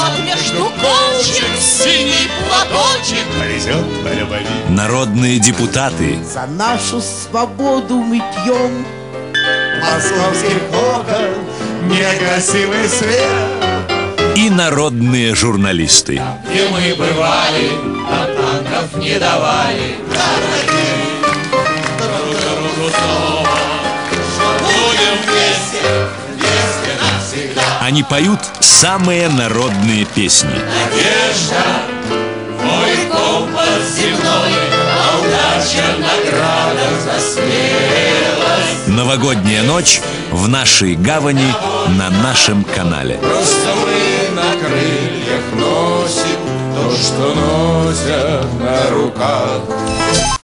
между кочек синий платочек повезет по любви. Народные депутаты, За нашу свободу мы пьем. Московских окон некрасивый свет. и народные журналисты. Где мы бывали, нам танков не давали. Друг другу снова, что будем вместе, вместе навсегда. Они поют самые народные песни. Надежда, мой компас земной, а удача награда за смелость. Новогодняя ночь в нашей гавани на нашем канале. Просто мы на крыльях носим то, что носят на руках.